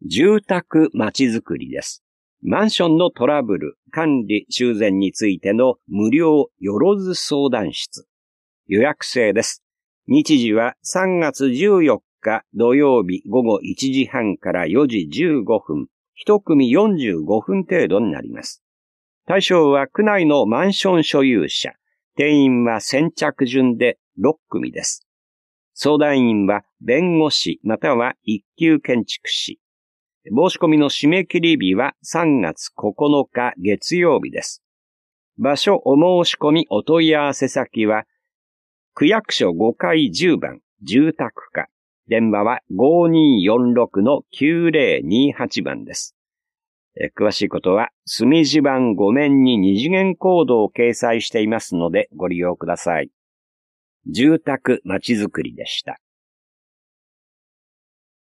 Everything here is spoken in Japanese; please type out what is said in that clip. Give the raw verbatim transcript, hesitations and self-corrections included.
住宅まちづくりです。マンションのトラブル、管理、修繕についての無料よろず相談室。予約制です。日時はさんがつじゅうよっか土曜日ごごいちじはんからよじじゅうごふん、一組よんじゅうごふん程度になります。対象は区内のマンション所有者。定員は先着順でろっくみです。相談員は弁護士または一級建築士。申し込みの締め切り日はさんがつここのか月曜日です。場所お申し込みお問い合わせ先は、区役所ごかいじゅうばん住宅課。電話は ごにーよんろくのきゅうぜろにはち 番です。え詳しいことは、墨字盤ご面に二次元コードを掲載していますのでご利用ください。住宅まちづくりでした。